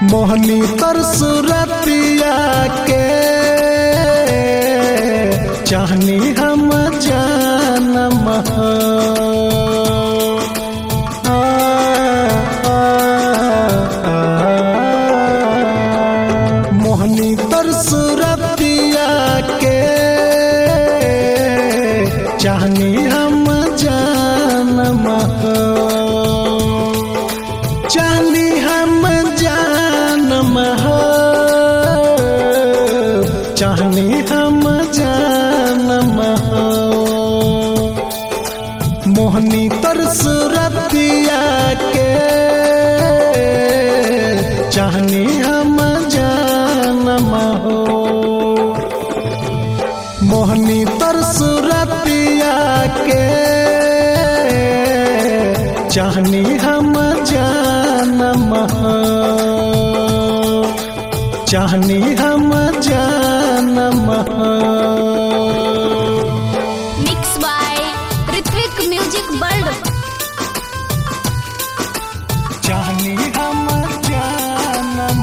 मोहनी तर सूरतिया के चाहनी हम जानम मोहनी तर सूरतिया के चाहनी हम जानम चाहनी हम जानम चाहनी हम जानम मोहनी तर सूरतिया के चाहनी हम जानम मोहनी तर सूरतिया के चाहनी हम जानम चाहनी हम जानम mix by Ritvik music world. चाहनी हम जानम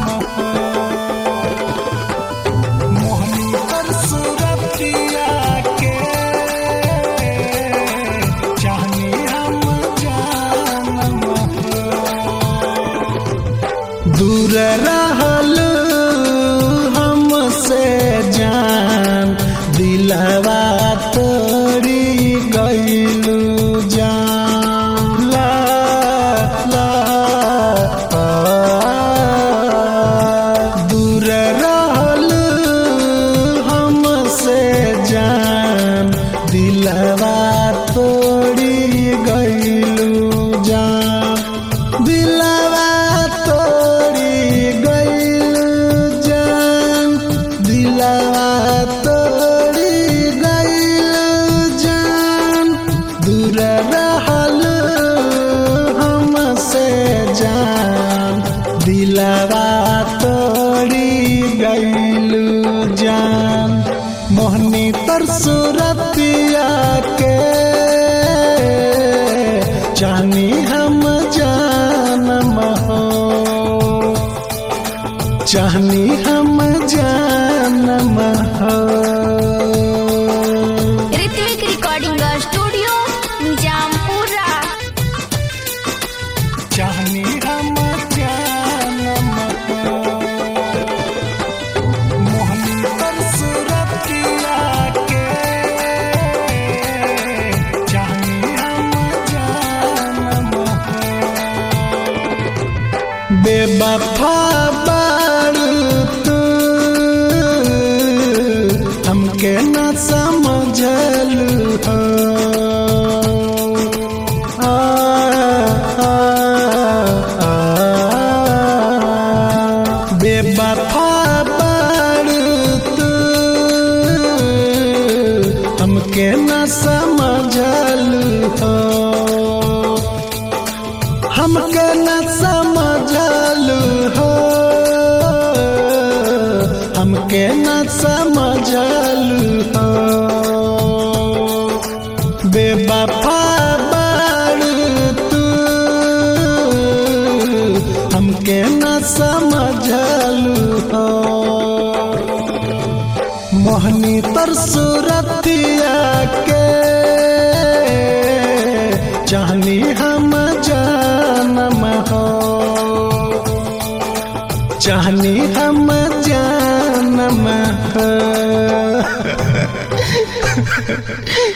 मोहनी तर सूरतिया के चाहनी हम जानम दूर रहल हमसे जान दिलवा तोड़ी गइलू जान ला ला दूर रहल हमसे जान दिलवा तोड़ी गइलू जान दिलवा तोड़ी गइलू जान दिलवा तोड़ी गइलू जान दूर रहल हमसे जान दिलवा तोड़ी गइलू जान मोहनी तर सूरतिया के चाहनी हम जानम चाहनी हम जानम ऋत्विक रिकॉर्डिंग स्टूडियो निजामपुरा। चाहनी हम जानम मोहनी तर सूरतिया के चाहनी हम जानम बेवफा बारू तू हमके न समझलू बेवफा बारू तू हमके न समझलू हमके न समझलू हमके न समझलू बेवफा बारू तू हमके न समझलू मोहनी तर सूरतिया के चाहनी हम जानम चाहनी हम जानम